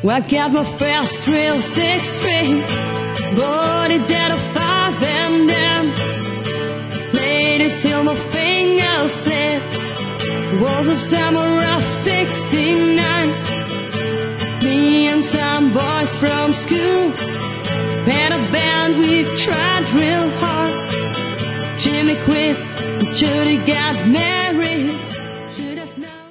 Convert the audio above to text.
I got my first real 6-string, bought it at a 5 and then played it till my fingers split. It was the summer of '69. Me and some boys from school had a band, we tried real hard. Jimmy quit, Judy got married.